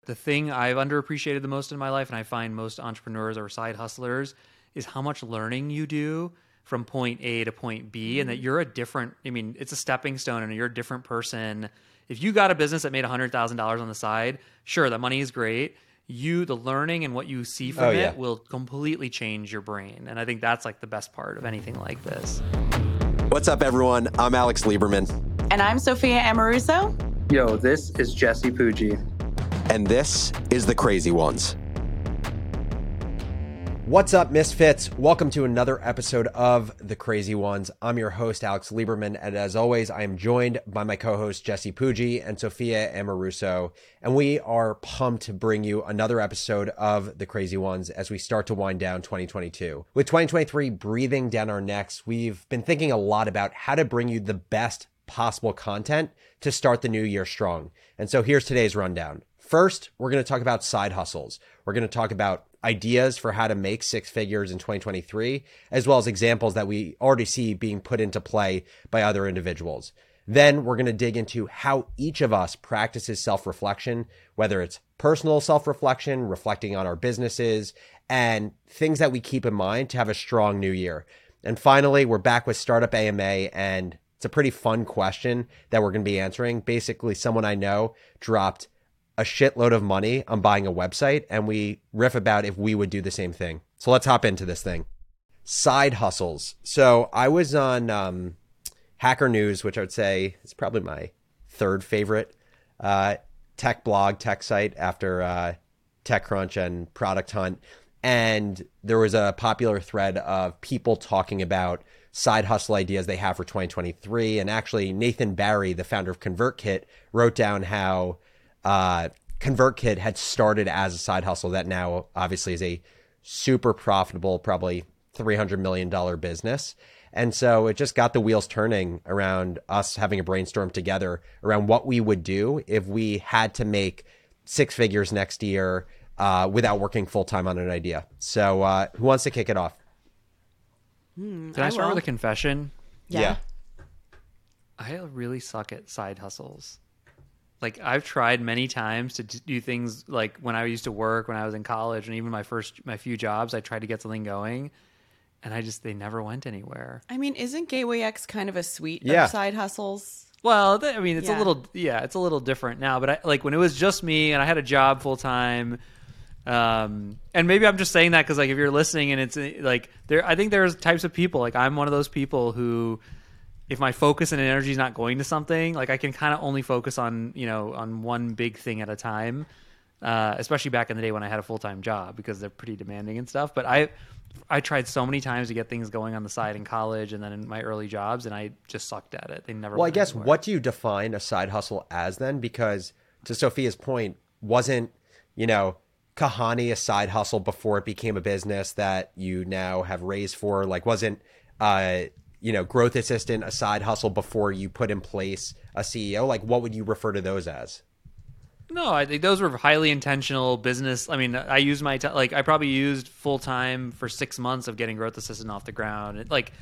the thing I've underappreciated the most in my life, and I find most entrepreneurs or side hustlers, is how much learning you do from point A to point B, and that you're it's a stepping stone, and you're a different person. If you got a business that made $100,000 on the side, sure, that money is great. The learning and what you see from it will completely change your brain. And I think that's like the best part of anything like this. What's up, everyone? I'm Alex Lieberman. And I'm Sophia Amoruso. Yo, this is Jesse Pujji. And this is The Crazy Ones. What's up, Misfits? Welcome to another episode of The Crazy Ones. I'm your host, Alex Lieberman, and as always, I am joined by my co-hosts, Jesse Pujji and Sophia Amoruso, and we are pumped to bring you another episode of The Crazy Ones as we start to wind down 2022. With 2023 breathing down our necks, we've been thinking a lot about how to bring you the best possible content to start the new year strong. And so here's today's rundown. First, we're going to talk about side hustles. We're going to talk about ideas for how to make six figures in 2023, as well as examples that we already see being put into play by other individuals. Then we're going to dig into how each of us practices self-reflection, whether it's personal self-reflection, reflecting on our businesses, and things that we keep in mind to have a strong new year. And finally, we're back with Startup AMA, and it's a pretty fun question that we're going to be answering. Basically, someone I know dropped a shitload of money on buying a website, and we riff about if we would do the same thing. So let's hop into this thing. Side hustles. So I was on Hacker News, which I would say is probably my third favorite tech blog, tech site after TechCrunch and Product Hunt. And there was a popular thread of people talking about side hustle ideas they have for 2023. And actually, Nathan Barry, the founder of ConvertKit, wrote down how ConvertKit had started as a side hustle that now obviously is a super profitable, probably $300 million business. And so it just got the wheels turning around us having a brainstorm together around what we would do if we had to make six figures next year without working full time on an idea. So who wants to kick it off? Can I start with a confession? Yeah. I really suck at side hustles. Like, I've tried many times to do things like when I used to work, when I was in college, and even my few jobs, I tried to get something going, and they never went anywhere. I mean, isn't Gateway X kind of a suite Yeah. of side hustles? Well, it's Yeah. it's a little different now, but when it was just me and I had a job full time, and maybe I'm just saying that because if you're listening and it's I think there's types of people, I'm one of those people who, if my focus and energy is not going to something, I can kind of only focus on one big thing at a time, especially back in the day when I had a full-time job, because they're pretty demanding and stuff. But I tried so many times to get things going on the side in college and then in my early jobs, and I just sucked at it. They never Well, I went guess anywhere. what do you define a side hustle as then? Because to Sophia's point, wasn't, Kahani a side hustle before it became a business that you now have raised for? Wasn't, Growth Assistant a side hustle before you put in place a CEO? What would you refer to those as? No, I think those were highly intentional business. I mean, I used I probably used full time for 6 months of getting Growth Assistant off the ground.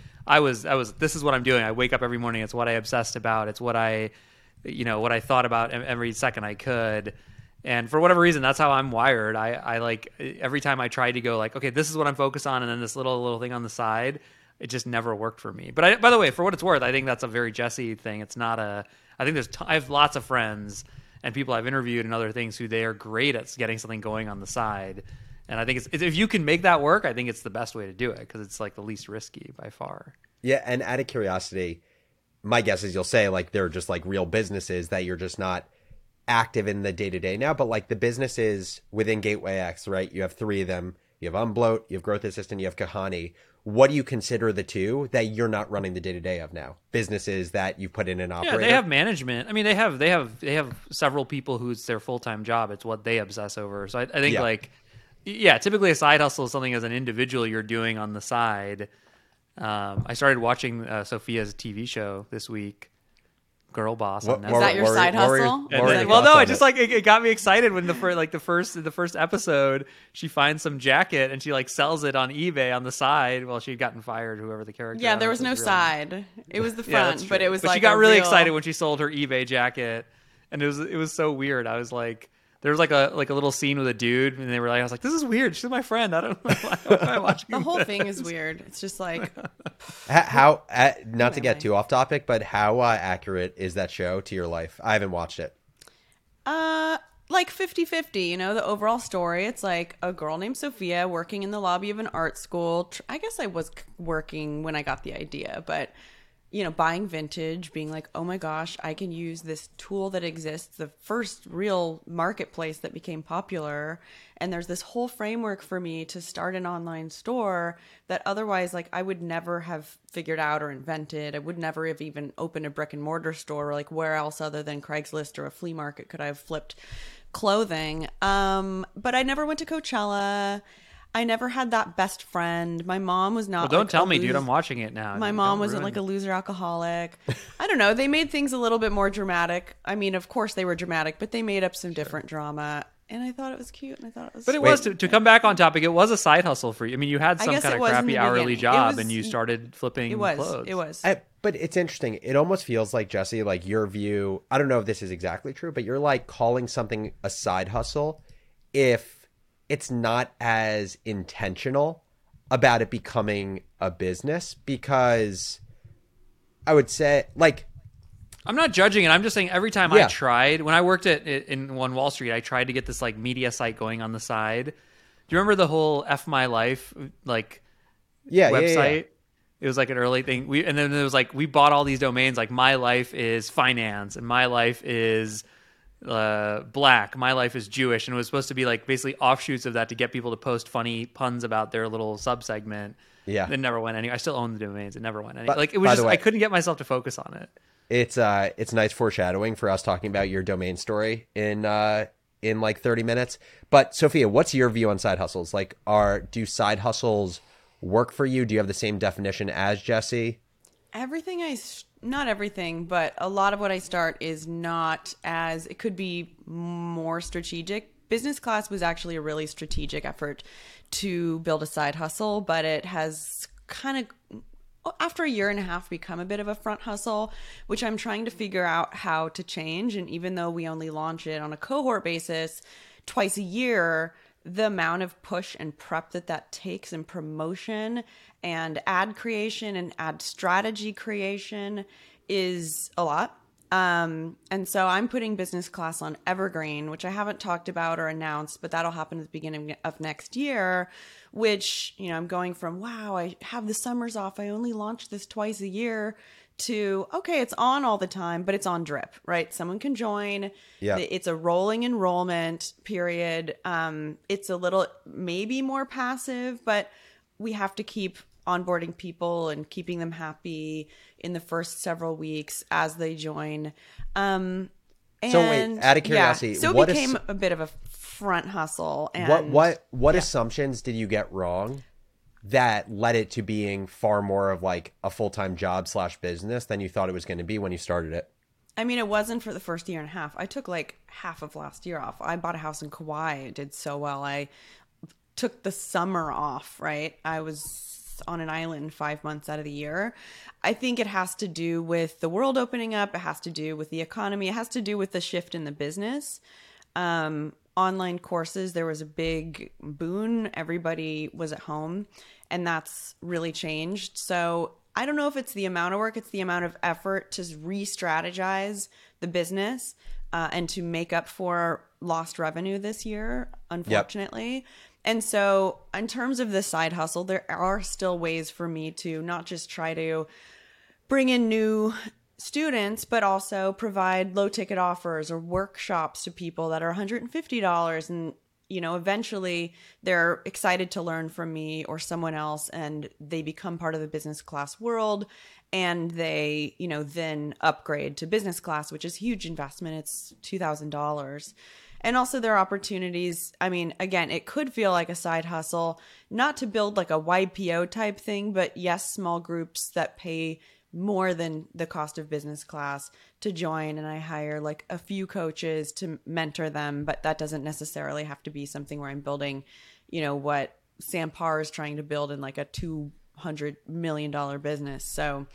This is what I'm doing. I wake up every morning. It's what I obsessed about. It's what what I thought about every second I could. And for whatever reason, that's how I'm wired. I every time I tried to go okay, this is what I'm focused on, and then this little thing on the side, it just never worked for me. But by the way, for what it's worth, I think that's a very Jesse thing. It's not I think I have lots of friends and people I've interviewed and other things who they are great at getting something going on the side. And I think if you can make that work, I think it's the best way to do it, because it's the least risky by far. Yeah, and out of curiosity, my guess is you'll say they're just real businesses that you're just not active in the day-to-day now, but the businesses within Gateway X, right? You have three of them. You have Unbloat, you have Growth Assistant, you have Kahani. What do you consider the two that you're not running the day-to-day of now? Businesses that you put in an operator? Yeah, they have management. I mean, they have several people who's their full-time job. It's what they obsess over. So I think typically a side hustle is something as an individual you're doing on the side. I started watching Sophia's TV show this week, Girl Boss on Netflix. Is that your side hustle? It got me excited when the first episode, she finds some jacket and she sells it on eBay on the side. Well, she'd gotten fired, whoever the character. Yeah, there was no side. It was the front, but it was But she got really excited when she sold her eBay jacket, and it was so weird. I was like, There was like a little scene with a dude, and they were like, I was like, this is weird. She's my friend. I don't know why am I watching The whole this? thing is weird. It's just like, How not to get too off topic, but how accurate is that show to your life? I haven't watched it. like 50-50, you know, the overall story. It's like a girl named Sophia working in the lobby of an art school. I guess I was working when I got the idea, but you know, buying vintage, being like, oh my gosh, I can use this tool that exists, the first real marketplace that became popular. And there's this whole framework for me to start an online store that otherwise, like, I would never have figured out or invented. I would never have even opened a brick and mortar store. Like, where else other than Craigslist or a flea market could I have flipped clothing? But I never went to Coachella. I never had that best friend. My mom was not. Well, don't like tell me, dude. I'm watching it now. My Dude, mom don't wasn't ruin like a loser alcoholic. I don't know. They made things a little bit more dramatic. I mean, of course they were dramatic, but they made up some different drama. And I thought it was cute. And I thought it was. But it was to come back on topic. It was a side hustle for you. I mean, you had some guess kind it of was in crappy the hourly beginning. job, It was- and you started flipping It was. clothes. It was. But it's interesting. It almost feels like, Jesse, like your view, I don't know if this is exactly true, but you're like calling something a side hustle if it's not as intentional about it becoming a business, because I would say, like, I'm not judging it. I'm just saying every time Yeah. I tried, when I worked in One Wall Street, I tried to get this like media site going on the side. Do you remember the whole F My Life like website? It was like an early thing. And then it was like we bought all these domains like My Life is Finance and My Life is Black, My Life is Jewish, and it was supposed to be like basically offshoots of that to get people to post funny puns about their little subsegment. Yeah. It never went anywhere. I still own the domains. It never went anywhere. But- Like it by was the just way- I couldn't get myself to focus on it. It's nice foreshadowing for us talking about your domain story in like 30 minutes. But Sophia, what's your view on side hustles? Like, do side hustles work for you? Do you have the same definition as Jesse? Not everything, but a lot of what I start is not as, it could be more strategic. Business class was actually a really strategic effort to build a side hustle, but it has kind of, after a year and a half, become a bit of a front hustle, which I'm trying to figure out how to change. And even though we only launch it on a cohort basis twice a year, the amount of push and prep that takes and promotion and ad creation and ad strategy creation is a lot. And so I'm putting business class on Evergreen, which I haven't talked about or announced, but that'll happen at the beginning of next year, which, you know, I'm going from, wow, I have the summers off. I only launch this twice a year to, okay, it's on all the time, but it's on drip, right? Someone can join. Yeah. It's a rolling enrollment period. It's a little maybe more passive, but we have to keep onboarding people and keeping them happy in the first several weeks as they join. And So wait, out of curiosity, so what it became a bit of a front hustle. And what assumptions did you get wrong that led it to being far more of like a full-time job / business than you thought it was going to be when you started it? I mean, it wasn't for the first year and a half. I took like half of last year off. I bought a house in Kauai. It did so well. I took the summer off, right? I was on an island 5 months out of the year. I think it has to do with the world opening up. It has to do with the economy. It has to do with the shift in the business. Online courses, there was a big boon. Everybody was at home, and that's really changed. So I don't know if it's the amount of work, it's the amount of effort to re-strategize the business and to make up for lost revenue this year, unfortunately. Yep. And so in terms of the side hustle, there are still ways for me to not just try to bring in new students, but also provide low ticket offers or workshops to people that are $150. And, you know, eventually they're excited to learn from me or someone else, and they become part of the business class world, and they, you know, then upgrade to business class, which is a huge investment. It's $2,000. And also there are opportunities. I mean, again, it could feel like a side hustle, not to build like a YPO type thing, but yes, small groups that pay more than the cost of business class to join. And I hire like a few coaches to mentor them, but that doesn't necessarily have to be something where I'm building, you know, what Sam Parr is trying to build in like a $200 million business. So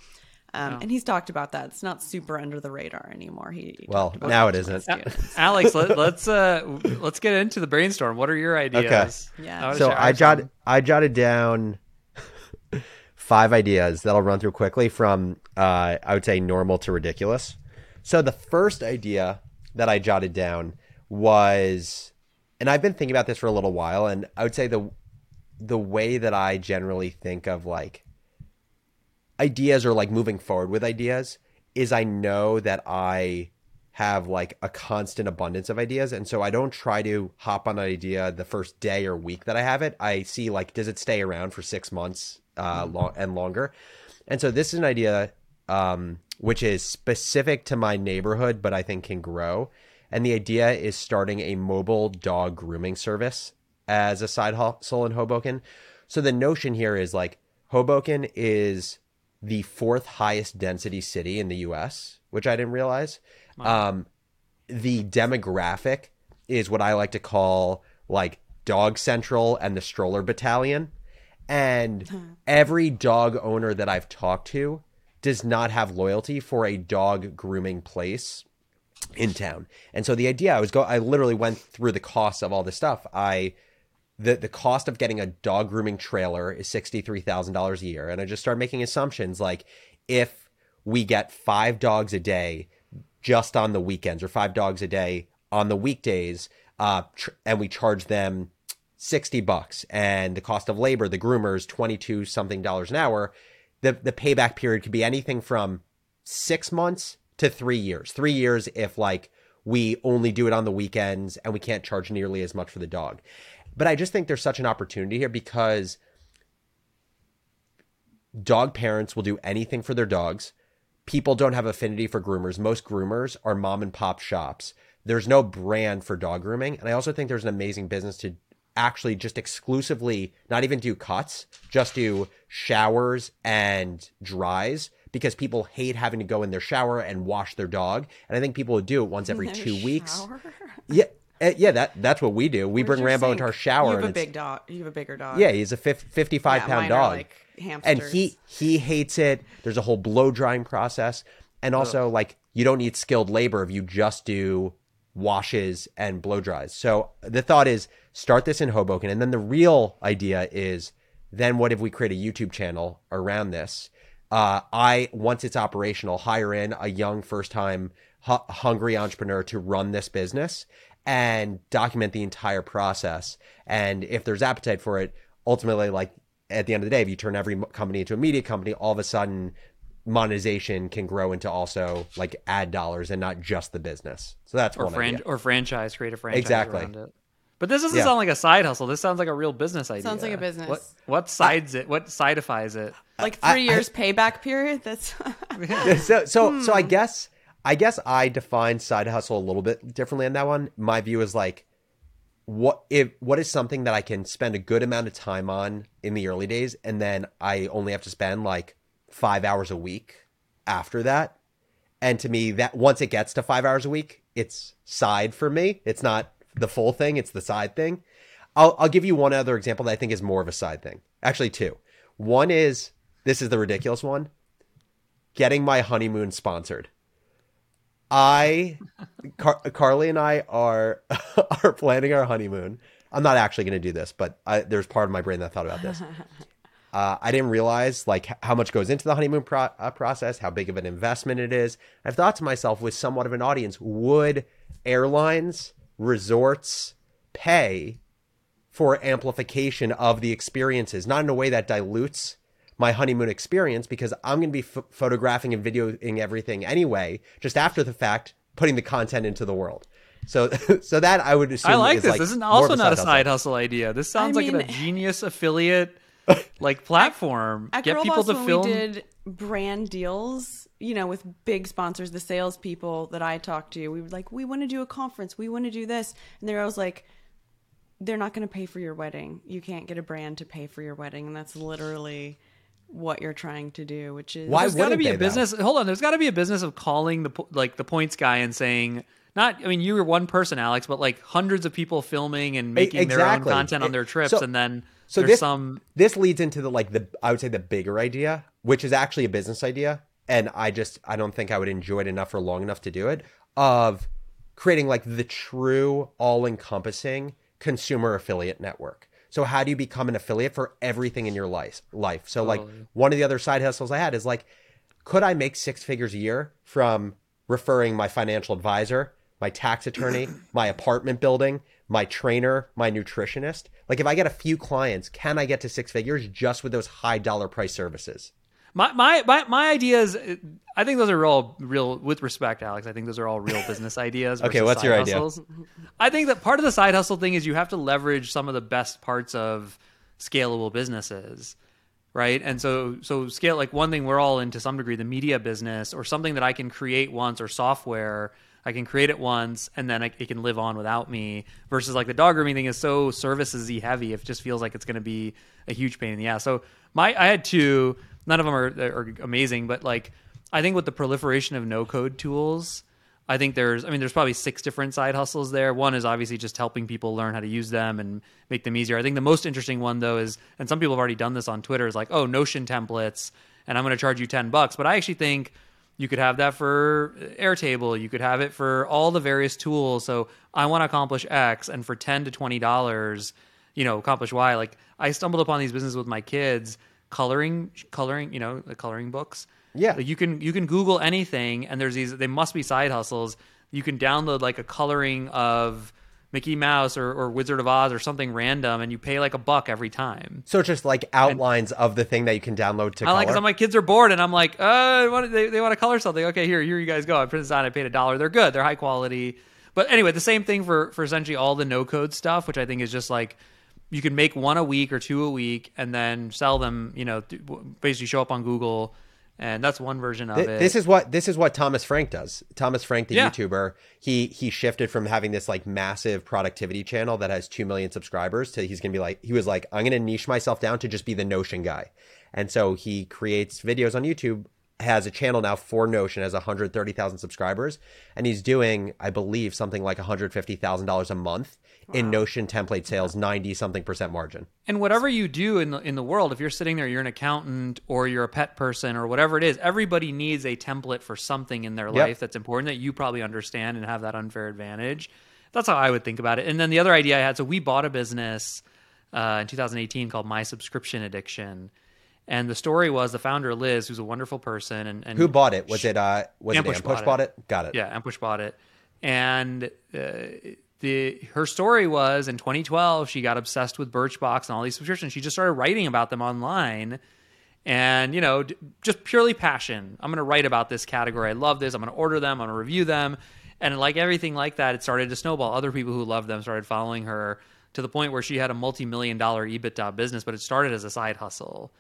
And he's talked about that. It's not super under the radar anymore. Well, talked about now it teaching isn't. students. Alex, let's get into the brainstorm. What are your ideas? Yeah. wanna So share some. I jotted down 5 ideas that I'll run through quickly from I would say normal to ridiculous. So the first idea that I jotted down was, and I've been thinking about this for a little while, and I would say the way that I generally think of like ideas or like moving forward with ideas is I know that I have like a constant abundance of ideas. And so I don't try to hop on an idea the first day or week that I have it. I see like, does it stay around for 6 months and longer? And so this is an idea which is specific to my neighborhood, but I think can grow. And the idea is starting a mobile dog grooming service as a side hustle in Hoboken. So the notion here is like Hoboken is the 4th highest density city in the US, which I didn't realize. Wow. The demographic is what I like to call like Dog Central and the Stroller Battalion. And every dog owner that I've talked to does not have loyalty for a dog grooming place in town. And so the idea I literally went through the costs of all this stuff. The cost of getting a dog grooming trailer is $63,000 a year. And I just started making assumptions like if we get 5 dogs a day just on the weekends or 5 dogs a day on the weekdays, and we charge them $60 and the cost of labor, the groomers, $22 something an hour, the payback period could be anything from 6 months to 3 years. 3 years if like we only do it on the weekends and we can't charge nearly as much for the dog. But I just think there's such an opportunity here because dog parents will do anything for their dogs. People don't have affinity for groomers. Most groomers are mom and pop shops. There's no brand for dog grooming. And I also think there's an amazing business to actually just exclusively not even do cuts, just do showers and dries because people hate having to go in their shower and wash their dog. And I think people would do it once every 2 weeks. Yeah. Yeah, that's what we do. We bring Rambo into our shower. You have a big dog. You have a bigger dog. Yeah, he's a 55-pound dog. Like hamsters. And he hates it. There's a whole blow drying process. And also, like, you don't need skilled labor if you just do washes and blow dries. So the thought is start this in Hoboken. And then the real idea is then what if we create a YouTube channel around this? Once it's operational, hire in a young first-time hungry entrepreneur to run this business and document the entire process. And if there's appetite for it, ultimately, like at the end of the day, if you turn every company into a media company, all of a sudden monetization can grow into also like ad dollars and not just the business. So that's one idea. Or franchise, create a franchise Exactly. around it. But this doesn't sound like a side hustle. This sounds like a real business idea. Sounds like a business. What sideifies it? Like 3 years payback period. That's So I guess I define side hustle a little bit differently on that one. My view is like, what is something that I can spend a good amount of time on in the early days, and then I only have to spend like 5 hours a week after that. And to me, that once it gets to 5 hours a week, it's side for me. It's not the full thing; it's the side thing. I'll give you one other example that I think is more of a side thing. Actually, 2. One is, this is the ridiculous one: getting my honeymoon sponsored. Carly and I are planning our honeymoon. I'm not actually going to do this, but there's part of my brain that thought about this. I didn't realize like how much goes into the honeymoon process, how big of an investment it is. I've thought to myself, with somewhat of an audience, would airlines, resorts pay for amplification of the experiences? Not in a way that dilutes my honeymoon experience, because I'm going to be photographing and videoing everything anyway, just after the fact, putting the content into the world. So that I would assume I like is this. like This is also not a hustle. side hustle idea. This sounds like a genius affiliate like platform. At Get Girl people Boss, to when film. we did brand deals, with big sponsors, the salespeople that I talked to, we were like, we want to do a conference, we want to do this, and they're always like, they're not going to pay for your wedding. You can't get a brand to pay for your wedding, and that's literally what you're trying to do, which is Why There's got to wouldn't be they, a business. though? Hold on. There's got to be a business of calling the points guy and saying, not. I mean, you were one person, Alex, but like hundreds of people filming and making their own Exactly. content on their trips, So- and then So there's this leads into I would say the bigger idea, which is actually a business idea, and I don't think I would enjoy it enough or long enough to do it, of creating like the true all-encompassing consumer affiliate network. So how do you become an affiliate for everything in your life? So like one of the other side hustles I had is like, could I make 6 figures a year from referring my financial advisor, my tax attorney, my apartment building, my trainer, my nutritionist? Like if I get a few clients, can I get to 6 figures just with those high dollar price services? My ideas, I think those are all real, with respect, Alex, I think those are all real business ideas. Okay, what's your idea? I think that part of the side hustle thing is you have to leverage some of the best parts of scalable businesses, right? And so scale, like one thing we're all in to some degree, the media business, or something that I can create once, or software, I can create it once and then it can live on without me, versus like the dog grooming thing is so services-y heavy. It just feels like it's going to be a huge pain in the ass. So I had 2. None of them are amazing, but like I think with the proliferation of no-code tools, I think there's probably 6 different side hustles there. One is obviously just helping people learn how to use them and make them easier. I think the most interesting one though is, and some people have already done this on Twitter, is like, oh, Notion templates, and I'm going to charge you $10. But I actually think you could have that for Airtable. You could have it for all the various tools. So I want to accomplish X, and for $10 to $20, accomplish Y. Like I stumbled upon these businesses with my kids. Coloring, the coloring books. Yeah. Like you can Google anything, and they must be side hustles. You can download like a coloring of Mickey Mouse or Wizard of Oz or something random, and you pay like $1 every time. So it's just like outlines of the thing that you can download to color. I like it. My kids are bored, and I'm like, they want to color something. Okay, here you guys go. I printed this out. I paid $1. They're good. They're high quality. But anyway, the same thing for essentially all the no code stuff, which I think is just like, you can make 1 a week or 2 a week and then sell them, basically show up on Google. And that's one version of it. This is what Thomas Frank does. Thomas Frank, the YouTuber, he shifted from having this like massive productivity channel that has 2 million subscribers to he was like, I'm going to niche myself down to just be the Notion guy. And so he creates videos on YouTube, has a channel now for Notion, has 130,000 subscribers. And he's doing, I believe, something like $150,000 a month in Notion template sales, 90-something% margin. And whatever you do in the world, if you're sitting there, you're an accountant or you're a pet person or whatever it is, everybody needs a template for something in their life that's important that you probably understand and have that unfair advantage. That's how I would think about it. And then the other idea I had, so we bought a business in 2018 called My Subscription Addiction. And the story was the founder, Liz, who's a wonderful person. And who bought it? Was it Ampush bought it? Got it. Yeah, Ampush bought it. And her story was in 2012, she got obsessed with Birchbox and all these subscriptions. She just started writing about them online. And, just purely passion. I'm going to write about this category. I love this. I'm going to order them. I'm going to review them. And like everything like that, it started to snowball. Other people who loved them started following her to the point where she had a multi-million-dollar EBITDA business, but it started as a side hustle.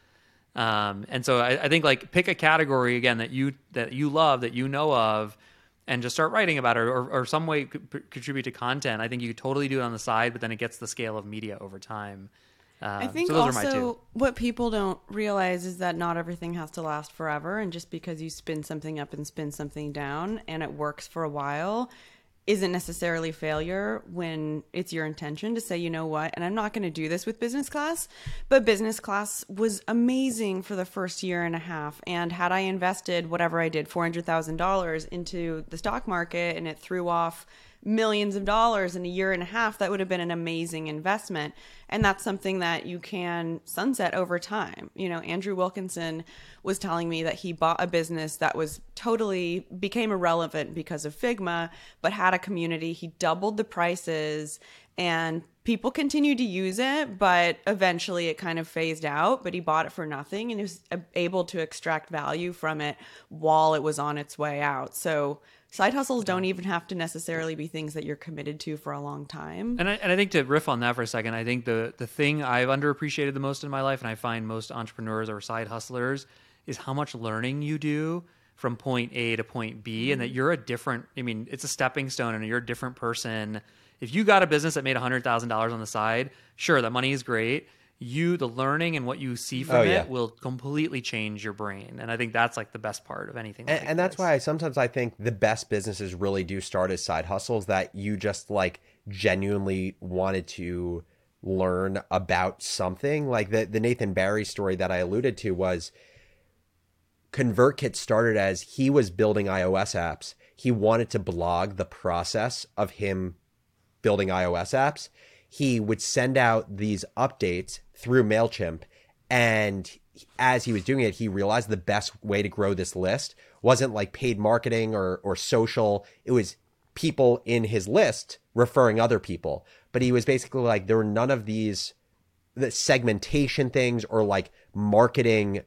And so I think like pick a category again that you love, that you know of, and just start writing about it or some way contribute to content. I think you could totally do it on the side, but then it gets the scale of media over time. I think so those also are my 2. What people don't realize is that not everything has to last forever. And just because you spin something up and spin something down and it works for a while isn't necessarily failure when it's your intention to say, you know what, and I'm not going to do this with business class, but business class was amazing for the first year and a half. And had I invested whatever I did, $400,000 into the stock market, and it threw off millions of dollars in a year and a half, that would have been an amazing investment. And that's something that you can sunset over time. Andrew Wilkinson was telling me that he bought a business that was totally became irrelevant because of Figma, but had a community. He doubled the prices and people continued to use it, but eventually it kind of phased out. But he bought it for nothing and he was able to extract value from it while it was on its way out. So side hustles don't even have to necessarily be things that you're committed to for a long time. And I think to riff on that for a second, I think the thing I've underappreciated the most in my life, and I find most entrepreneurs or side hustlers, is how much learning you do from point A to point B, and that you're it's a stepping stone and you're a different person. If you got a business that made $100,000 on the side, sure, that money is great. The learning and what you see from it will completely change your brain. And I think that's like the best part of anything. And that's why sometimes I think the best businesses really do start as side hustles that you just like genuinely wanted to learn about something. Like the Nathan Barry story that I alluded to was ConvertKit started as he was building iOS apps. He wanted to blog the process of him building iOS apps. He would send out these updates through MailChimp. And as he was doing it, he realized the best way to grow this list wasn't like paid marketing or social. It was people in his list referring other people. But he was basically like, there were none of the segmentation things or like marketing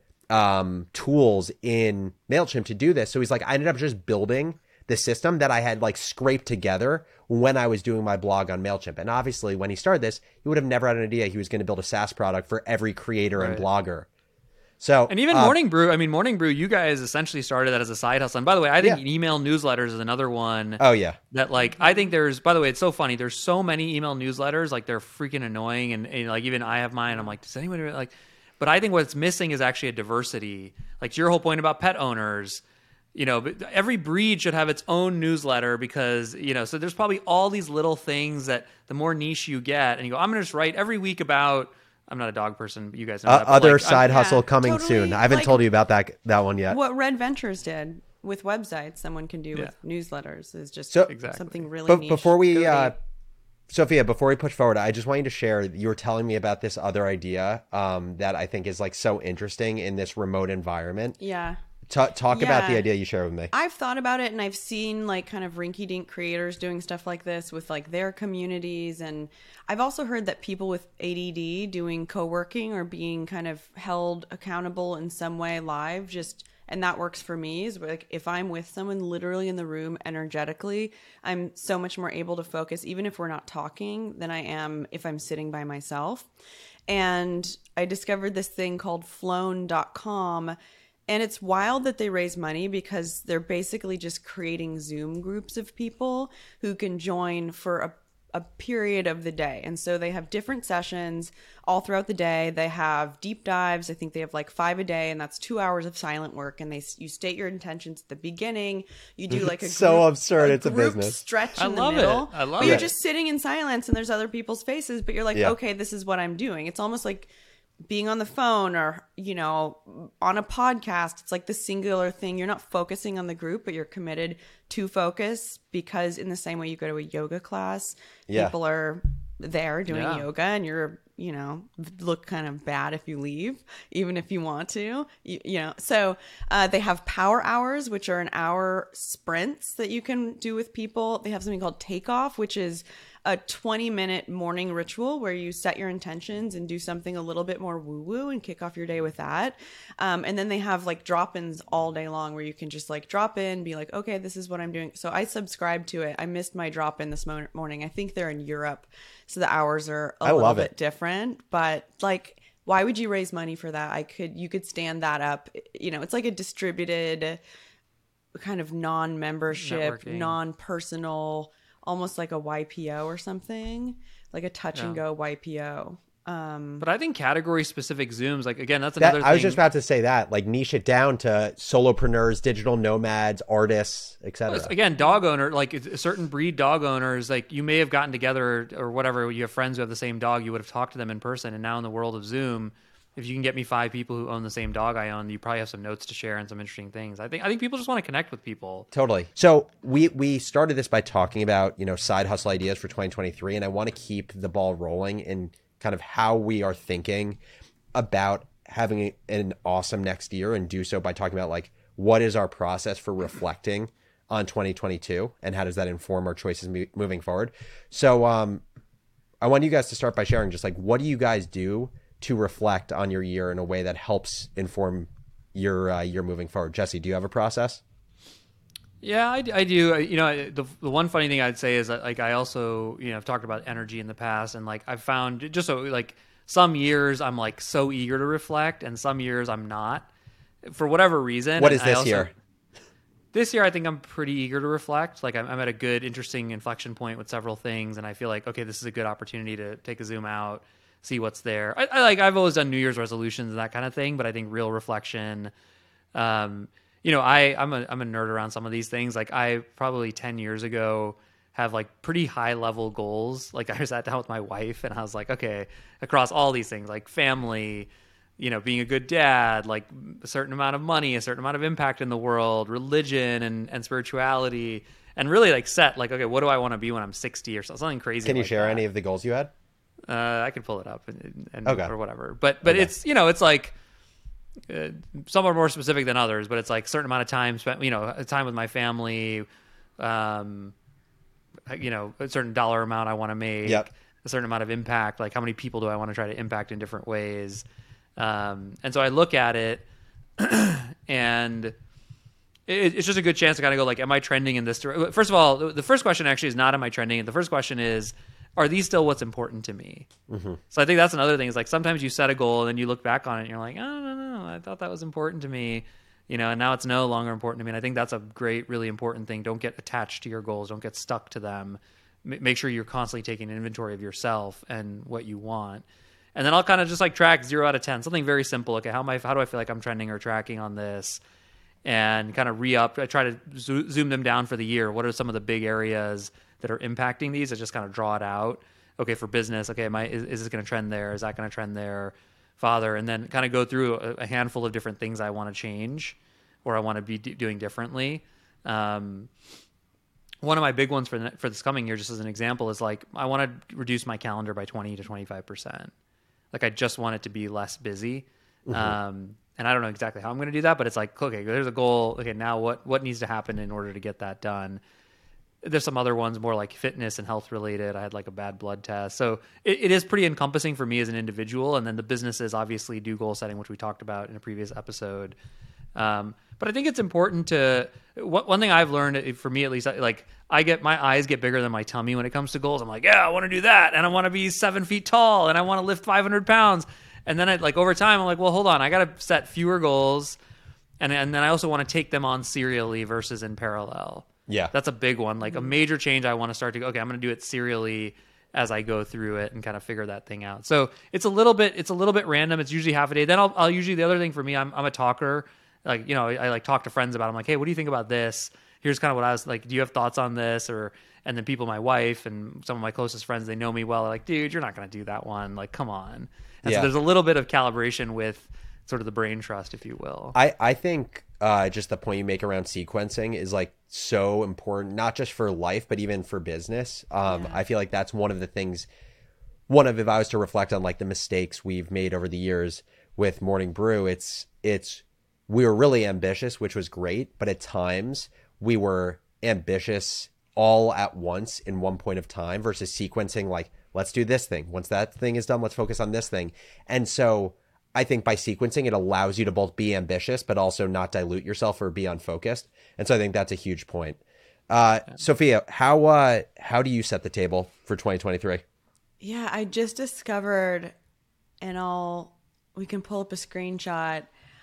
tools in MailChimp to do this. So he's like, I ended up just building the system that I had like scraped together when I was doing my blog on MailChimp. And obviously when he started this, he would have never had an idea he was going to build a SaaS product for every creator and blogger. So, and even Morning Brew, Morning Brew, you guys essentially started that as a side hustle. And by the way, I think email newsletters is another one. Oh yeah. That like, I think by the way, it's so funny. There's so many email newsletters, like they're freaking annoying. And like, even I have mine. I'm like, does anyone like, but I think what's missing is actually a diversity. Like to your whole point about pet owners, every breed should have its own newsletter because, so there's probably all these little things that the more niche you get and you go, I'm going to just write every week about, I'm not a dog person, but you guys know that. Other side hustle coming soon. I haven't told you about that one yet. What Red Ventures did with websites, someone can do with newsletters is just something really niche. Before we, Sophia, before we push forward, I just want you to share, you were telling me about this other idea that I think is like so interesting in this remote environment. Yeah. Talk about the idea you shared with me. I've thought about it and I've seen like kind of rinky-dink creators doing stuff like this with like their communities. And I've also heard that people with ADD doing co-working or being kind of held accountable in some way live and that works for me is like if I'm with someone literally in the room energetically, I'm so much more able to focus even if we're not talking than I am if I'm sitting by myself. And I discovered this thing called Flown.com. And it's wild that they raise money because they're basically just creating Zoom groups of people who can join for a period of the day. And so they have different sessions all throughout the day. They have deep dives. I think they have like 5 a day, and that's 2 hours of silent work. And you state your intentions at the beginning. You do like so absurd. It's a business stretch in the middle. I love but it. You're just sitting in silence, and there's other people's faces. But you're like, okay, this is what I'm doing. It's almost like being on the phone or, on a podcast. It's like the singular thing. You're not focusing on the group, but you're committed to focus because in the same way you go to a yoga class, people are there doing yoga and you're, look kind of bad if you leave, even if you want to, So they have power hours, which are an hour sprints that you can do with people. They have something called Takeoff, which is a 20-minute morning ritual where you set your intentions and do something a little bit more woo-woo and kick off your day with that. And then they have like drop-ins all day long where you can just like drop in, be like, okay, this is what I'm doing. So I subscribe to it. I missed my drop-in this morning. I think they're in Europe, so the hours are a little bit different. But like, why would you raise money for that? You could stand that up. It's like a distributed kind of non-membership, networking, non-personal, almost like a YPO or something, like a touch and go YPO. But I think category specific Zooms, like again, that's another thing. I was just about to say that, like niche it down to solopreneurs, digital nomads, artists, etc. Again, dog owner, like a certain breed dog owners, like you may have gotten together or whatever, you have friends who have the same dog, you would have talked to them in person. And now in the world of Zoom, if you can get me 5 people who own the same dog I own, you probably have some notes to share and some interesting things. I think people just want to connect with people. Totally. So we started this by talking about, side hustle ideas for 2023, and I want to keep the ball rolling in kind of how we are thinking about having an awesome next year, and do so by talking about like what is our process for reflecting on 2022 and how does that inform our choices moving forward. So I want you guys to start by sharing just like, what do you guys do to reflect on your year in a way that helps inform your year moving forward? Jesse, do you have a process? Yeah, I do. The one funny thing I'd say is that like I also, I've talked about energy in the past, and like I've found just so like some years I'm like so eager to reflect, and some years I'm not for whatever reason. What is this year? This year, I think I'm pretty eager to reflect. Like I'm at a good, interesting inflection point with several things, and I feel like, okay, this is a good opportunity to take a zoom out, see what's there. I've always done New Year's resolutions and that kind of thing, but I think real reflection. I'm a nerd around some of these things. Like I probably 10 years ago have like pretty high level goals. Like I sat down with my wife and I was like, okay, across all these things like family, being a good dad, like a certain amount of money, a certain amount of impact in the world, religion and spirituality, and really like set like, okay, what do I want to be when I'm 60 or something crazy? Can you like share that. any of the goals you had? I could pull it up and Okay. or whatever. But it's, it's like some are more specific than others, but it's like a certain amount of time spent, time with my family, a certain dollar amount I want to make, Yep. a certain amount of impact, like how many people do I want to try to impact in different ways. And so I look at it and it's just a good chance to kind of go like, am I trending in this direction? First of all, the first question actually is not, am I trending? The first question is, are these still what's important to me? Mm-hmm. So I think that's another thing is like, sometimes you set a goal and then you look back on it and you're like, oh, no, I thought that was important to me, and now it's no longer important to me. And I think that's a great, really important thing. Don't get attached to your goals. Don't get stuck to them. Make sure you're constantly taking inventory of yourself and what you want. And then I'll kind of just like track 0 out of 10, something very simple. Okay, how do I feel like I'm trending or tracking on this? And kind of re-up. I try to zoom them down for the year. What are some of the big areas that are impacting these? I just kind of draw it out. Okay, for business, okay, is this going to trend there? Is that going to trend there? Father, and then kind of go through a handful of different things I want to change or I want to be doing differently. One of my big ones for this coming year, just as an example, is like I want to reduce my calendar by 20 to 25%. Like I just want it to be less busy. Mm-hmm. And I don't know exactly how I'm going to do that, but it's like, okay, there's a goal. Okay, now what needs to happen in order to get that done? There's some other ones more like fitness and health related. I had like a bad blood test. So it is pretty encompassing for me as an individual. And then the businesses obviously do goal setting, which we talked about in a previous episode. But I think it's important to, one thing I've learned, for me at least, like my eyes get bigger than my tummy when it comes to goals. I'm like, yeah, I want to do that. And I want to be 7 feet tall and I want to lift 500 pounds. And then over time, I'm like, well, hold on, I got to set fewer goals. And then I also want to take them on serially versus in parallel. Yeah. That's a big one. Like a major change I want to start to go, okay, I'm going to do it serially as I go through it and kind of figure that thing out. So it's a little bit random. It's usually half a day. Then I'll usually, the other thing for me, I'm a talker. Like, I like talk to friends about it. I'm like, hey, what do you think about this? Here's kind of what I was like, do you have thoughts on this? And then people, my wife and some of my closest friends, they know me well. They're like, dude, you're not going to do that one. Like, come on. And so there's a little bit of calibration with sort of the brain trust, if you will. I think just the point you make around sequencing is like so important, not just for life, but even for business. I feel like that's one of the things, if I was to reflect on like the mistakes we've made over the years with Morning Brew, it's we were really ambitious, which was great, but at times we were ambitious all at once in one point of time versus sequencing, like, let's do this thing. Once that thing is done, let's focus on this thing. And so I think by sequencing, it allows you to both be ambitious, but also not dilute yourself or be unfocused. And so I think that's a huge point. Sophia, how do you set the table for 2023? Yeah, I just discovered, and we can pull up a screenshot.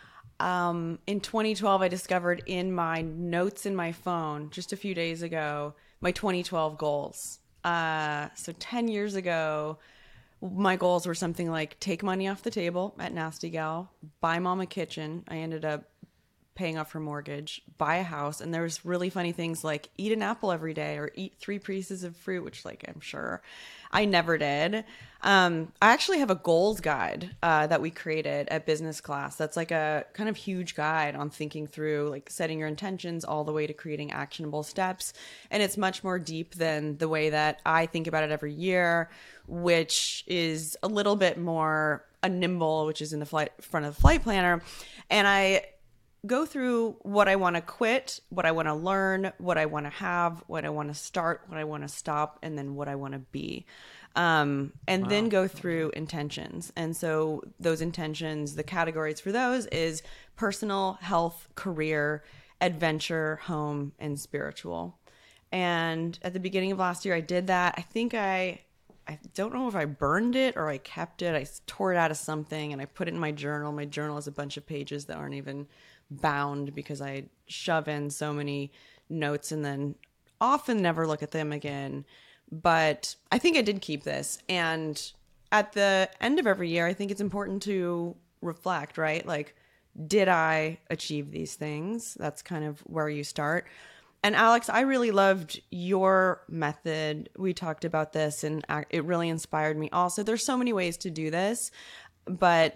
In 2012, I discovered in my notes in my phone just a few days ago, my 2012 goals. So 10 years ago, my goals were something like take money off the table at Nasty Gal, buy mom a kitchen. I ended up paying off her mortgage, buy a house. And there was really funny things like eat an apple every day or eat 3 pieces of fruit, which like I'm sure I never did. I actually have a goals guide that we created at business class. That's like a kind of huge guide on thinking through like setting your intentions all the way to creating actionable steps. And it's much more deep than the way that I think about it every year, which is a little bit more a nimble, which is in the front of the flight planner. And I go through what I want to quit, what I want to learn, what I want to have, what I want to start, what I want to stop, and then what I want to be. Then go through intentions. And so those intentions, the categories for those is personal, health, career, adventure, home, and spiritual. And at the beginning of last year, I did that. I think I don't know if I burned it or I kept it. I tore it out of something and I put it in my journal. My journal has a bunch of pages that aren't even bound because I shove in so many notes and then often never look at them again. But I think I did keep this. And at the end of every year, I think it's important to reflect, right? Like, did I achieve these things? That's kind of where you start. And Alex, I really loved your method. We talked about this and it really inspired me also. There's so many ways to do this, but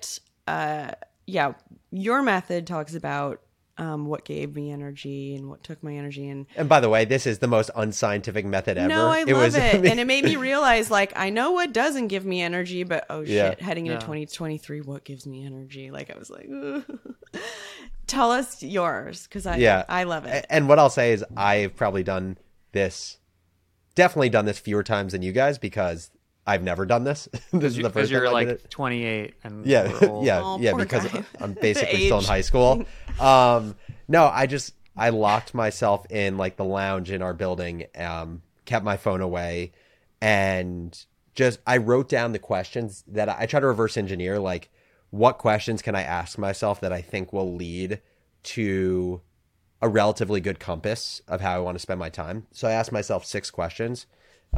yeah, your method talks about what gave me energy and what took my energy. And by the way, this is the most unscientific method ever. No, I love it. I mean- And it made me realize, like, I know what doesn't give me energy, but Yeah. shit, heading into Yeah. 2023, what gives me energy? Like, I was like, ugh. Tell us yours, because I love it. And what I'll say is I've probably done this, definitely done this fewer times than you guys because I've never done this. This is the first Because you're time I did like it. 28 and Yeah, we're old. yeah, Oh, yeah. poor Because guy. I'm basically still in age. high school. No, I locked myself in like the lounge in our building, kept my phone away, and just I wrote down the questions that I try to reverse engineer. Like, what questions can I ask myself that I think will lead to a relatively good compass of how I want to spend my time? So I asked myself 6 questions.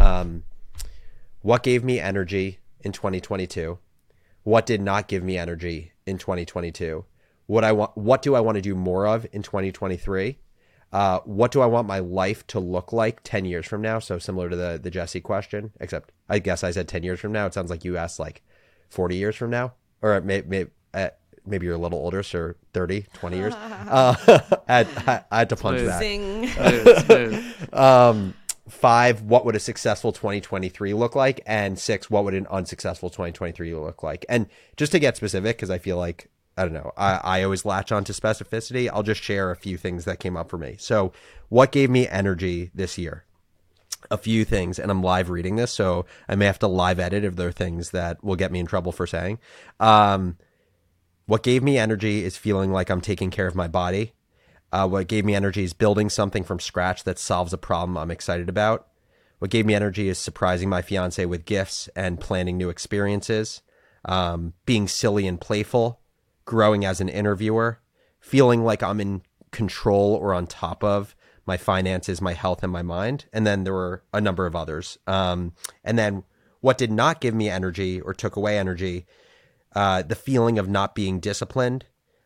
What gave me energy in 2022? What did not give me energy in 2022? What do I want to do more of in 2023? What do I want my life to look like 10 years from now? So similar to the Jesse question, except I guess I said 10 years from now. It sounds like you asked like 40 years from now, or maybe you're a little older, so 30, 20 years. I had to punch Smooth. that. Zing. Smooth. 5, what would a successful 2023 look like? And 6, what would an unsuccessful 2023 look like? And just to get specific, because I feel like, I don't know, I always latch on to specificity. I'll just share a few things that came up for me. So what gave me energy this year? A few things, and I'm live reading this, so I may have to live edit if there are things that will get me in trouble for saying. What gave me energy is feeling like I'm taking care of my body. What gave me energy is building something from scratch that solves a problem I'm excited about. What gave me energy is surprising my fiance with gifts and planning new experiences, being silly and playful, growing as an interviewer, feeling like I'm in control or on top of my finances, my health, and my mind. And then there were a number of others. And then what did not give me energy or took away energy, the feeling of not being disciplined,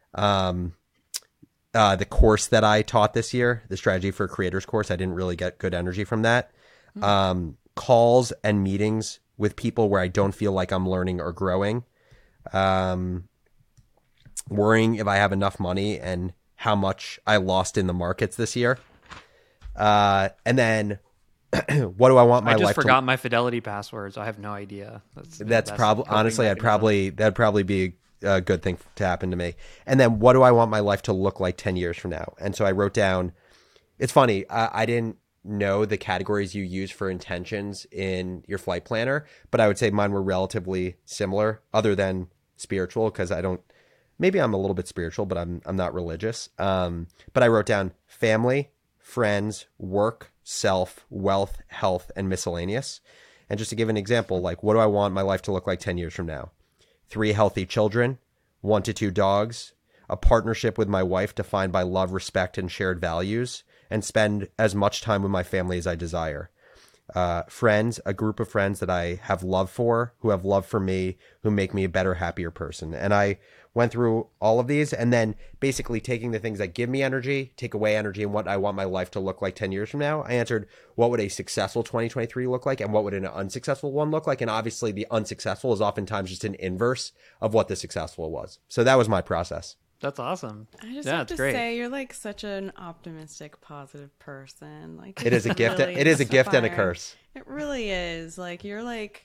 the course that I taught this year, the Strategy for Creators course, I didn't really get good energy from that. Calls and meetings with people where I don't feel like I'm learning or growing. Worrying if I have enough money and how much I lost in the markets this year. And then what do I want my I life just to forgot my Fidelity password, so I have no idea. That's probably, coping honestly, mechanism. that'd probably be a good thing to happen to me. And then what do I want my life to look like 10 years from now? And so I wrote down, it's funny, I didn't know the categories you use for intentions in your flight planner, but I would say mine were relatively similar other than spiritual, because maybe I'm a little bit spiritual, but I'm not religious. But I wrote down family, friends, work, self, wealth, health, and miscellaneous. And just to give an example, like, what do I want my life to look like 10 years from now? 3 healthy children, 1 to 2 dogs, a partnership with my wife defined by love, respect, and shared values, and spend as much time with my family as I desire. Friends, a group of friends that I have love for, who have love for me, who make me a better, happier person. And I went through all of these, and then basically taking the things that give me energy, take away energy, and what I want my life to look like 10 years from now. I answered, what would a successful 2023 look like, and what would an unsuccessful one look like? And obviously the unsuccessful is oftentimes just an inverse of what the successful was. So that was my process. That's awesome. I just yeah, have it's to great. say, you're like such an optimistic, positive person. Like, It is a gift. really It is a gift and a inspiring. curse. It really is. Like, you're like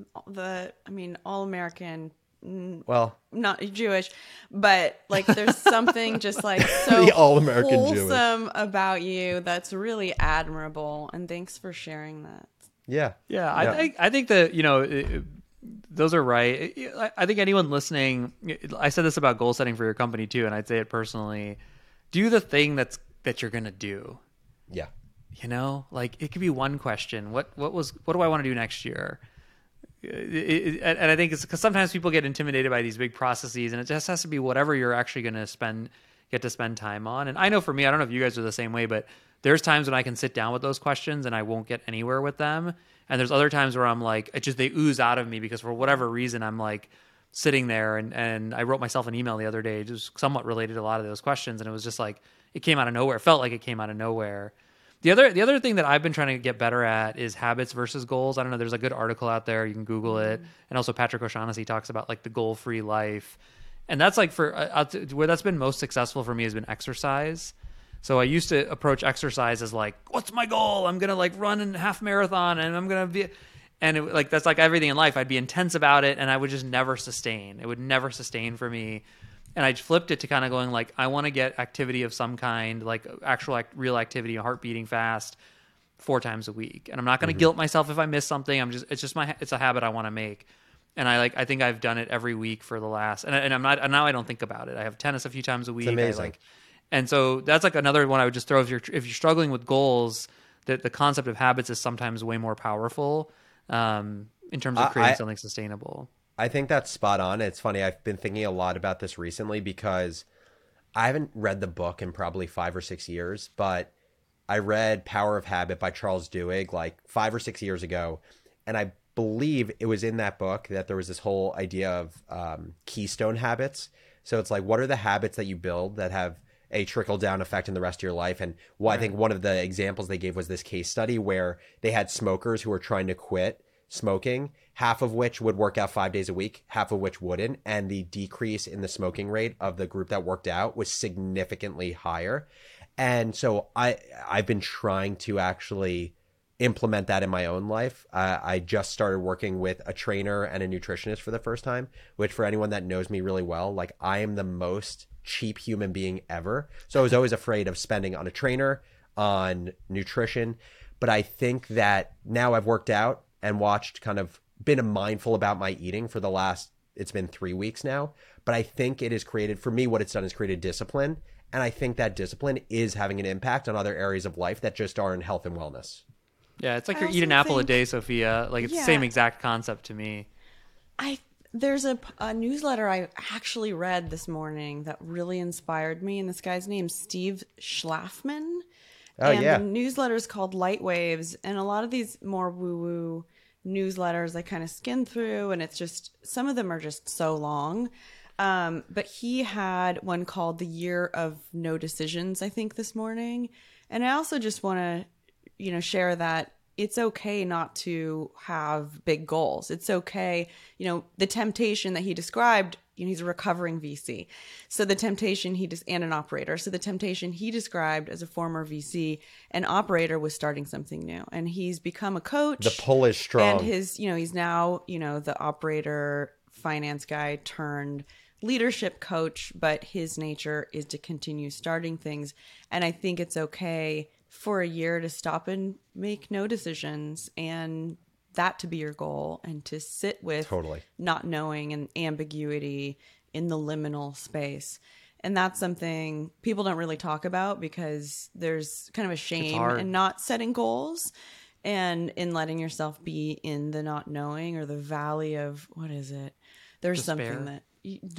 all American, Well, not Jewish, but like there's something just like so The all-American Jewish. wholesome about you that's really admirable. And thanks for sharing that. yeah. Yeah, I think that, those are right. I think anyone listening, I said this about goal setting for your company too, and I'd say it personally. Do the thing that you're gonna do. Yeah. Like, it could be one question. What do I want to do next year? And I think it's because sometimes people get intimidated by these big processes, and it just has to be whatever you're actually going to get to spend time on. And I know for me, I don't know if you guys are the same way, but there's times when I can sit down with those questions and I won't get anywhere with them. And there's other times where I'm like, they ooze out of me because for whatever reason, I'm like sitting there and I wrote myself an email the other day, just somewhat related to a lot of those questions. And it was just like, it came out of nowhere. It felt like it came out of nowhere. The other thing that I've been trying to get better at is habits versus goals. I don't know. There's a good article out there. You can Google it. And also Patrick O'Shaughnessy talks about like the goal-free life. And that's like where that's been most successful for me has been exercise. So I used to approach exercise as like, what's my goal? I'm going to like run a half marathon and I'm going to be, and like, that's like everything in life. I'd be intense about it and I would just never sustain. It would never sustain for me. And I flipped it to kind of going like, I want to get activity of some kind, like actual real activity, heart beating fast 4 times a week. And I'm not going to guilt myself if I miss something. It's a habit I want to make. And I think I've done it every week for the last, and I'm not, and now I don't think about it. I have tennis a few times a week. It's amazing. And so that's like another one I would just throw. If you're struggling with goals, that the concept of habits is sometimes way more powerful in terms of creating something sustainable. I think that's spot on. It's funny. I've been thinking a lot about this recently because I haven't read the book in probably 5 or 6 years, but I read Power of Habit by Charles Duhigg like 5 or 6 years ago. And I believe it was in that book that there was this whole idea of keystone habits. So it's like, what are the habits that you build that have a trickle down effect in the rest of your life? And I think one of the examples they gave was this case study where they had smokers who were trying to quit smoking, half of which would work out 5 days a week, half of which wouldn't. And the decrease in the smoking rate of the group that worked out was significantly higher. And so I've been trying to actually implement that in my own life. I just started working with a trainer and a nutritionist for the first time, which for anyone that knows me really well, like I am the most cheap human being ever. So I was always afraid of spending on a trainer, on nutrition. But I think that now I've worked out and been mindful about my eating for the last, it's been 3 weeks now. But I think it has created, for me, what it's done is created discipline. And I think that discipline is having an impact on other areas of life that just are in health and wellness. Yeah, it's like you eat an apple a day, Sophia. Like it's the same exact concept to me. There's a newsletter I actually read this morning that really inspired me, and this guy's name's Steve Schlafman. Oh, and yeah. the newsletter is called Light Waves, and a lot of these more woo-woo newsletters I kind of skim through, and it's just, some of them are just so long. But he had one called The Year of No Decisions, I think, this morning. And I also just want to, share that it's okay not to have big goals. It's okay. The temptation that he described, he's a recovering VC. So the temptation and an operator. So the temptation he described as a former VC and operator was starting something new. And he's become a coach. The pull is strong. And he's now, the operator finance guy turned leadership coach, but his nature is to continue starting things. And I think it's okay for a year to stop and make no decisions, and that to be your goal, and to sit with not knowing and ambiguity in the liminal space. And that's something people don't really talk about because there's kind of a shame in not setting goals and in letting yourself be in the not knowing, or the valley of, what is it? There's despair. Something that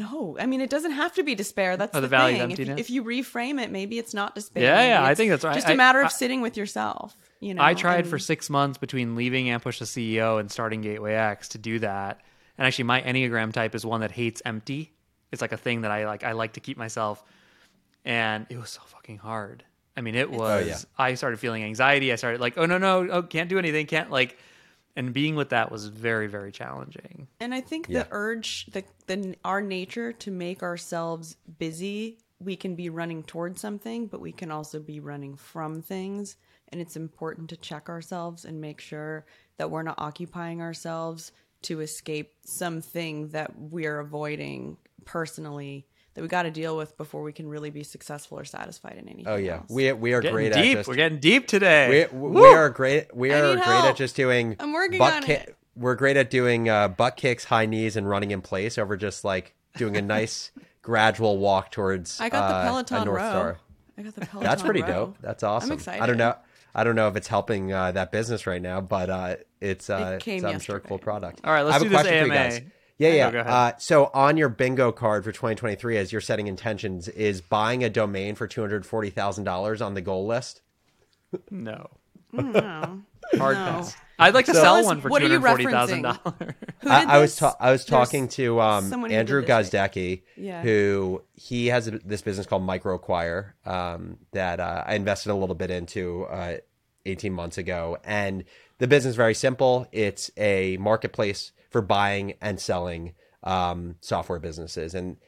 it doesn't have to be despair. That's the valley thing. of emptiness. If you reframe it, maybe it's not despair. Yeah, I think that's right. Just a matter of sitting with yourself. I tried for 6 months between leaving Ampush the CEO and starting Gateway X to do that. And actually, my Enneagram type is one that hates empty. It's like a thing that I like to keep myself. And it was so fucking hard. I mean, it was. I started feeling anxiety. I started like, oh no, can't do anything, can't like. And being with that was very, very challenging. And I think the urge, our nature to make ourselves busy, we can be running towards something, but we can also be running from things. And it's important to check ourselves and make sure that we're not occupying ourselves to escape something that we're avoiding personally, that we got to deal with before we can really be successful or satisfied in anything. Oh yeah, else. we are great deep. at just, we're getting deep today. We are great. We are great help. at just doing. I'm working on it. We're great at doing butt kicks, high knees, and running in place over just like doing a nice gradual walk towards. I got the Peloton a North row. Star. I got the Peloton That's pretty row. dope. That's awesome. I'm excited. I don't know if it's helping that business right now, but it's It came I'm sure a yesterday. cool product. All right, let's I have do a this question for you AMA. guys. Yeah. Go ahead. So on your bingo card for 2023, as you're setting intentions, is buying a domain for $240,000 on the goal list? No. No. Hard No. pass. I'd like to So- sell one for What are you $240,000. Who did I was this? I was talking to someone who Andrew did this, Gazdecki, Yeah. who he has this business called MicroAcquire that I invested a little bit into 18 months ago. And the business is very simple. It's a marketplace for buying and selling software businesses. And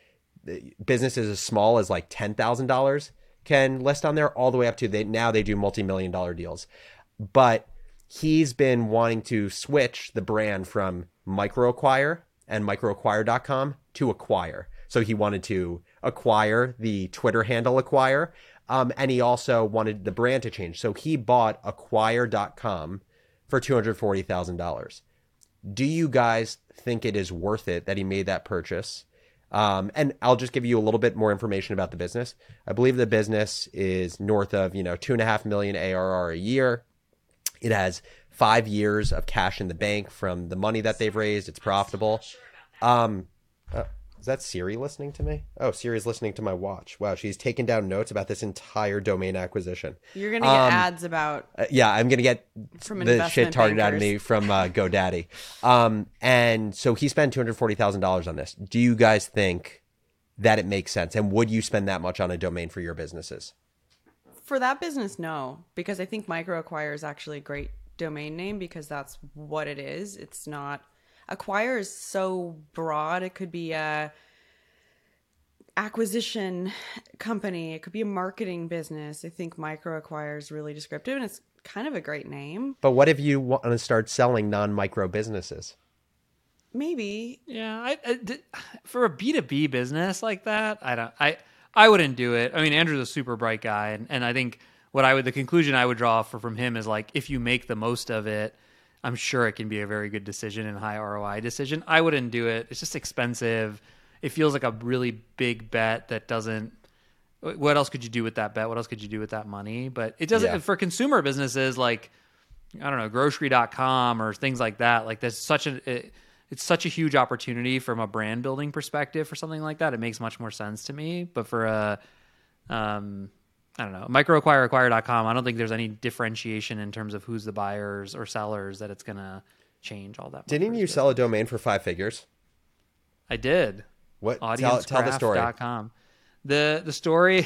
businesses as small as like $10,000 can list on there, all the way up to they do multi-million-dollar deals. But he's been wanting to switch the brand from MicroAcquire and microacquire.com to Acquire. So he wanted to acquire the Twitter handle Acquire. And he also wanted the brand to change. So he bought acquire.com for $240,000. Do you guys think it is worth it that he made that purchase? And I'll just give you a little bit more information about the business. I believe the business is north of, 2.5 million ARR a year. It has 5 years of cash in the bank from the money that they've raised. It's profitable. Is that Siri listening to me? Oh, Siri's listening to my watch. Wow, she's taken down notes about this entire domain acquisition. You're going to get ads about... yeah, I'm going to get from the shit targeted bankers. at me from GoDaddy. And so he spent $240,000 on this. Do you guys think that it makes sense? And would you spend that much on a domain for your businesses? For that business, no. Because I think MicroAcquire is actually a great domain name because that's what it is. It's not... Acquire is so broad. It could be a acquisition company. It could be a marketing business. I think MicroAcquire is really descriptive, and it's kind of a great name. But what if you want to start selling non-micro businesses? Maybe. Yeah, for a B2B business like that, I wouldn't do it. I mean, Andrew's a super bright guy, and I think the conclusion I would draw from him is like, if you make the most of it, I'm sure it can be a very good decision and high ROI decision. I wouldn't do it. It's just expensive. It feels like a really big bet that doesn't... What else could you do with that bet? What else could you do with that money? But it doesn't... Yeah. For consumer businesses like, I don't know, grocery.com or things like that, like there's it's such a huge opportunity from a brand building perspective for something like that. It makes much more sense to me. But for I don't know, microacquire.com, I don't think there's any differentiation in terms of who's the buyers or sellers that it's going to change all that much. Didn't you sell a domain for 5 figures? I did. What? Tell the story. Audiencegraph.com. The story,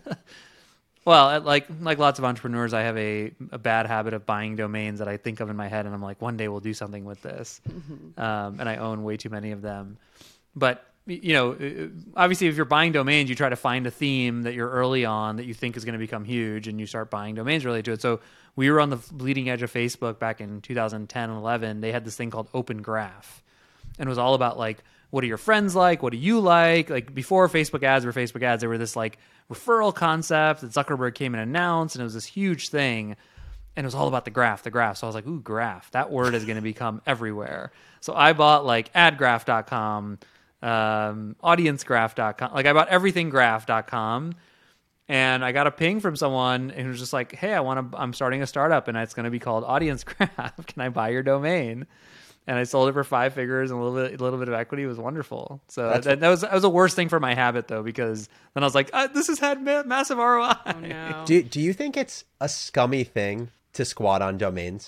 well, like lots of entrepreneurs, I have a bad habit of buying domains that I think of in my head, and I'm like, one day we'll do something with this. And I own way too many of them. But obviously, if you're buying domains, you try to find a theme that you're early on that you think is going to become huge, and you start buying domains related to it. So we were on the bleeding edge of Facebook back in 2010 and 11. They had this thing called Open Graph, and it was all about like, what are your friends like? What do you like? Like before Facebook ads were Facebook ads, there were this like referral concept that Zuckerberg came and announced, and it was this huge thing. And it was all about the graph. So I was like, ooh, graph. That word is going to become everywhere. So I bought like adgraph.com, audiencegraph.com. Like I bought everything graph.com, and I got a ping from someone who was just like, hey, I'm starting a startup and it's going to be called Audience Graph. Can I buy your domain? And I sold it for 5 figures and a little bit of equity. It was wonderful. So that was a worst thing for my habit though, because then I was like, this has had massive ROI. Oh, no. Do you think it's a scummy thing to squat on domains?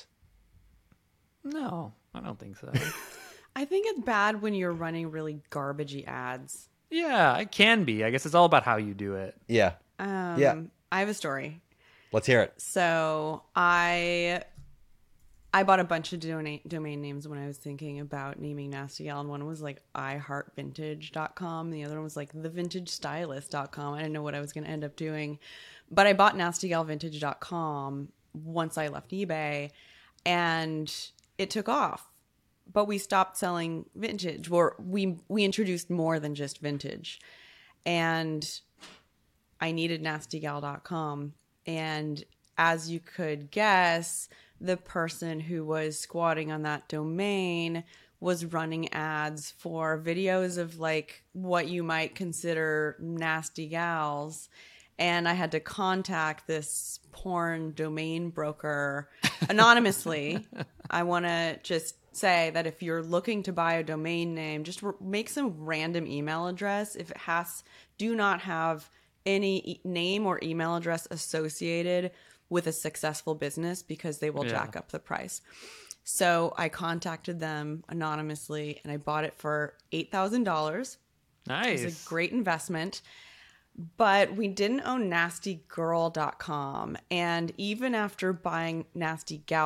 No, I don't think so. I think it's bad when you're running really garbagey ads. Yeah, it can be. I guess it's all about how you do it. Yeah. Yeah. I have a story. Let's hear it. So I bought a bunch of domain names when I was thinking about naming Nasty Gal, and one was like iHeartVintage.com. The other one was like TheVintageStylist.com. I didn't know what I was going to end up doing, but I bought NastyGalVintage.com once I left eBay, and it took off. But we stopped selling vintage, or we introduced more than just vintage, and I needed NastyGal.com, and as you could guess, the person who was squatting on that domain was running ads for videos of like what you might consider nasty gals. And I had to contact this porn domain broker anonymously. I want to just say that if you're looking to buy a domain name, just make some random email address. If it do not have any name or email address associated with a successful business, because they will jack up the price. So I contacted them anonymously and I bought it for $8,000. Nice. It was a great investment. But we didn't own nastygirl.com. And even after buying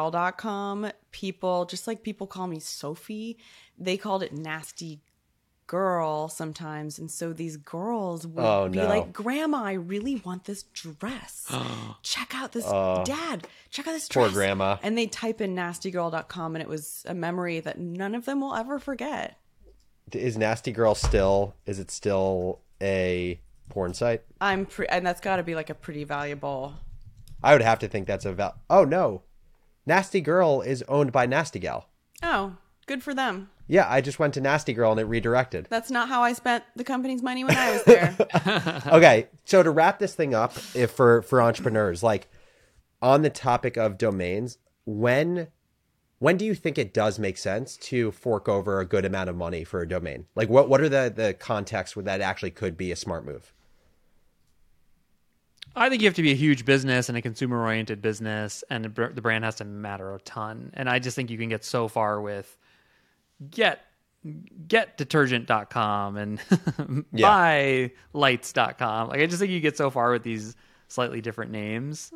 nastygal.com, people call me Sophie, they called it Nasty girl sometimes, and so these girls would Oh, be no. like, "Grandma, I really want this dress. Check out this, Dad. Check out this dress." Poor grandma. And they type in nastygirl.com, and it was a memory that none of them will ever forget. Is Nasty Girl still a porn site? And that's got to be like a pretty valuable. I would have to think that's oh no, Nasty Girl is owned by Nasty Gal. Oh, good for them. Yeah, I just went to Nasty Girl and it redirected. That's not how I spent the company's money when I was there. Okay, so to wrap this thing up, if for entrepreneurs, like on the topic of domains, when do you think it does make sense to fork over a good amount of money for a domain? Like what are the contexts where that actually could be a smart move? I think you have to be a huge business and a consumer-oriented business, and the brand has to matter a ton. And I just think you can get so far with getdetergent.com and buylights.com. Like, I just think you get so far with these slightly different names.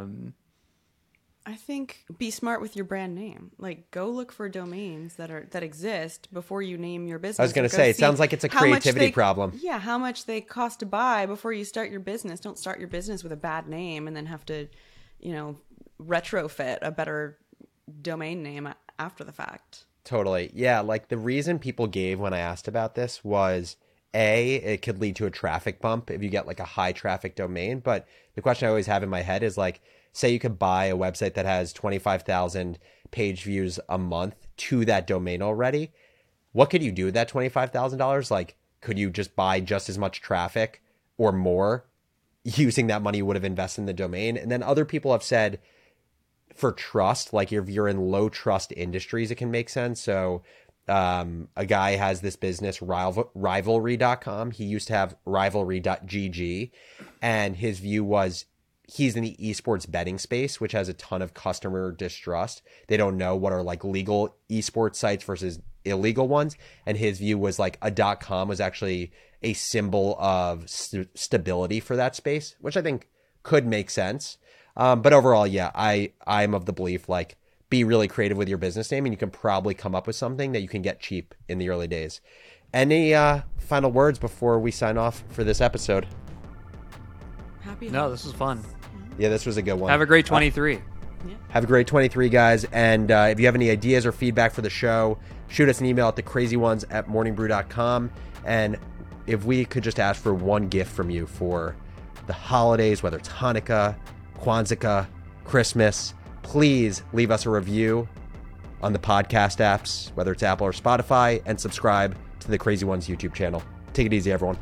I think be smart with your brand name. Like, go look for domains that exist before you name your business. I was going to say, it sounds like it's a creativity problem. Yeah, how much they cost to buy before you start your business. Don't start your business with a bad name and then have to, retrofit a better domain name after the fact. Totally. Yeah, like the reason people gave when I asked about this was it could lead to a traffic bump if you get like a high traffic domain. But the question I always have in my head is like, say you could buy a website that has 25,000 page views a month to that domain already. What could you do with that $25,000? Like, could you just buy just as much traffic or more using that money you would have invested in the domain? And then other people have said for trust, like if you're in low trust industries, it can make sense. So a guy has this business, rivalry.com. He used to have rivalry.gg, and his view was he's in the esports betting space, which has a ton of customer distrust. They don't know what are like legal esports sites versus illegal ones. And his view was like a .com was actually a symbol of stability for that space, which I think could make sense. But overall, yeah, I'm of the belief, like, be really creative with your business name and you can probably come up with something that you can get cheap in the early days. Any final words before we sign off for this episode? No, this was fun. Yeah, this was a good one. Have a great 23. Have a great 23, guys. And if you have any ideas or feedback for the show, shoot us an email at thecrazyones@morningbrew.com. And if we could just ask for one gift from you for the holidays, whether it's Hanukkah, Kwanzaa, Christmas, please leave us a review on the podcast apps, whether it's Apple or Spotify, and subscribe to the Crazy Ones YouTube channel. Take it easy, everyone.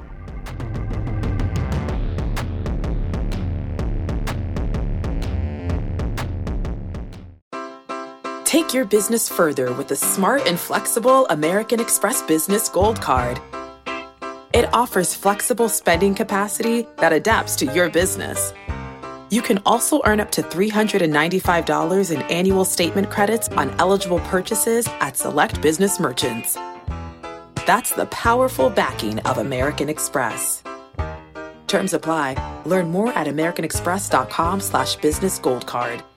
Take your business further with the smart and flexible American Express Business Gold Card. It offers flexible spending capacity that adapts to your business. You can also earn up to $395 in annual statement credits on eligible purchases at select business merchants. That's the powerful backing of American Express. Terms apply. Learn more at americanexpress.com/business gold card.